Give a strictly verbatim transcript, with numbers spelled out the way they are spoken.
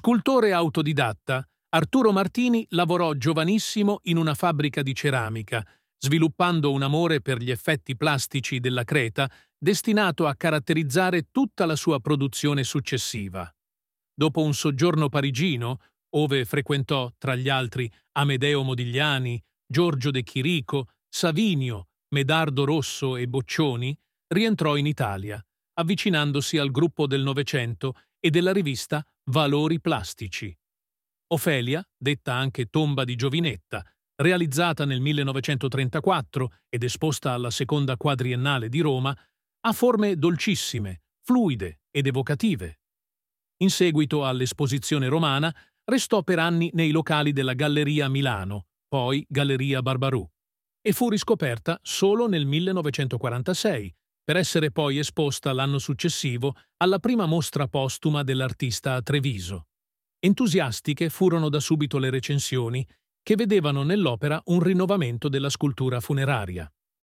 Scultore autodidatta, Arturo Martini lavorò giovanissimo in una fabbrica di ceramica, sviluppando un amore per gli effetti plastici della creta destinato a caratterizzare tutta la sua produzione successiva. Dopo un soggiorno parigino, ove frequentò, tra gli altri, Amedeo Modigliani, Giorgio De Chirico, Savinio, Medardo Rosso e Boccioni, rientrò in Italia, avvicinandosi al gruppo del Novecento e della rivista Valori Plastici. Ofelia, detta anche Tomba di Giovinetta, realizzata nel millenovecentotrentaquattro ed esposta alla seconda quadriennale di Roma, ha forme dolcissime, fluide ed evocative. In seguito all'esposizione romana, restò per anni nei locali della Galleria Milano, poi Galleria Barbarù, e fu riscoperta solo nel millenovecentoquarantasei, per essere poi esposta l'anno successivo alla prima mostra postuma dell'artista a Treviso. Entusiastiche furono da subito le recensioni, che vedevano nell'opera un rinnovamento della scultura funeraria.